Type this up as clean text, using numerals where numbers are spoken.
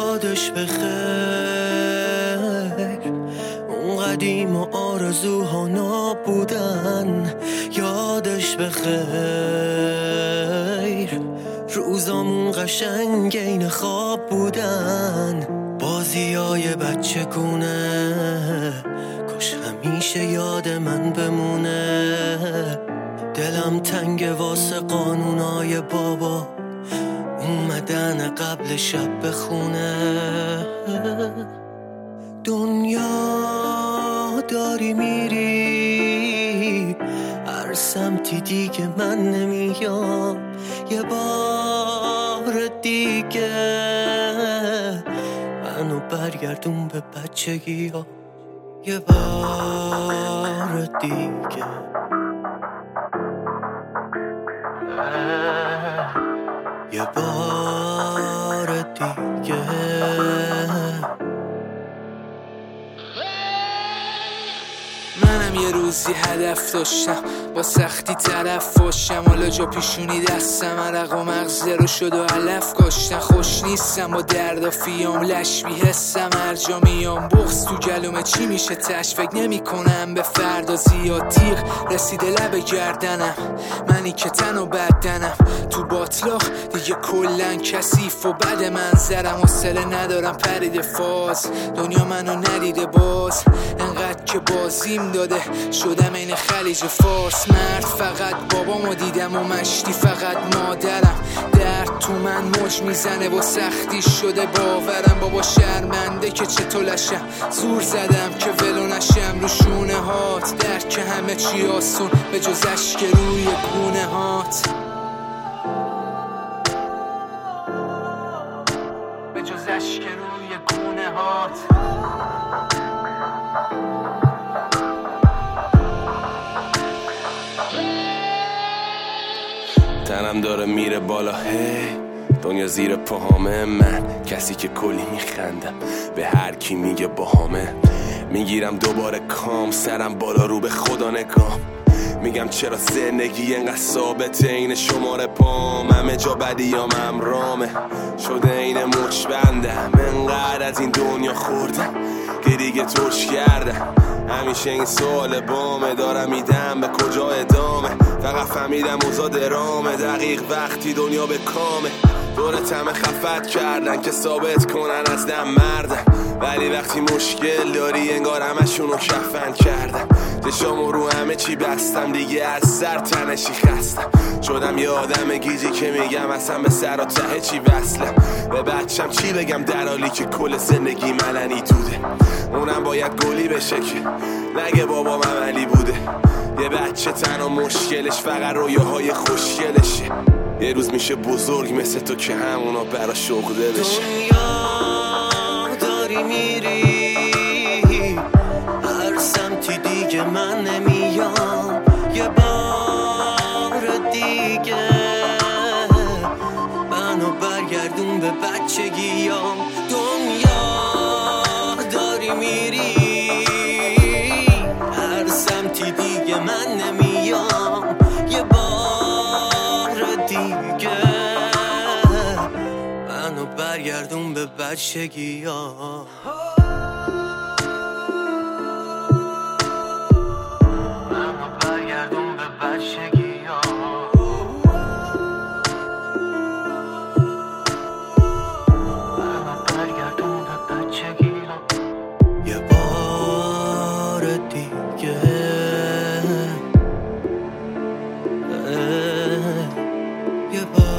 یادش بخیر، اون قدیم و آرزوها نابودن. یادش بخیر، روزامون قشنگ این خواب بودن. بازیای بچه گونه، کاش همیشه یاد من بمونه. دلم تنگ واسه قانونای بابا، اومدن قبل شب بخونه. دنیا داری میری هر سمتی، دیگه من نمیام. یه بار دیگه منو برگردون به بچگی ها. یه بار دیگه، یه بار دیگه. منم یه روزی هدف داشتم، با سختی طرف باشم. حالا جا پیشونی دستم عرق و مغز رو شد و علف کاشتن. خوش نیستم با درد و فیام، لش بی‌حسم هر جا میام. بغض تو گلومه چی میشه تش، فکر نمی کنم به فردا. زیاد تیغ رسیده لب گردنم، منی که تن و بدنم تو باطلاق دیگه کلن کثیف و بد منظرم. حوصله ندارم پرید فاز، دنیا منو ندیده باز. انقدر که بازیم داده شدم این خلیج فارس. مرد فقط بابامو دیدم و مشتی فقط مادرم. درد تو من موج میزنه و سختی شده باورم. بابا شرمنده که چطور لشم، زور زدم که ولو نشم رو شونه هات. درد که همه چی آسون به جز اشک روی گونه هات، به جز اشک روی گونه هات. تنم داره میره بالا، هی دنیا زیر پاهامه. من کسی که کلی میخندم به هر کی میگه باهامه. میگیرم دوباره کام، سرم بالا رو به خدا نگام. میگم چرا زندگی اینقدر ثابته، این شماره پام. همه جا بدیام امرامه شده این مچ بندم. انقدر از این دنیا خوردم که دیگه ترش کردم. همیشه این سوال بامه، دارم میدم به کجا ادامه. فقط فهمیدم اوضاع درامه، دقیق وقتی دنیا به کامه. دورت همه خفت کردن که ثابت کنن از دم مردن، ولی وقتی مشکل داری انگار همشونو کفن کردن. چشامو رو همه چی بستم، دیگه از سر تنشی خستم. شدم یه آدم گیجی که میگم اصلا به سر و ته چی وصلم. به بچم چی بگم در حالی که کل زندگی ملنی توده. اونم باید گلی بشه که نگه بابام عملی بوده. یه بچه تنها مشکلش فقط رویاهای خوشگلشه. یه روز میشه بزرگ مثل تو که همونا برا شغله بشه. دنیا داری میری هر سمتی، دیگه من نمیام. یه بار دیگه منو برگردون به بچگیام. دنیا داری میری هر سمتی، دیگه من نمیام. یه بار دیگه منو برگردون به بچگیام. منو برگردون به بچگیام. منو برگردون به بچگیام. یه بار دیگه، یه بار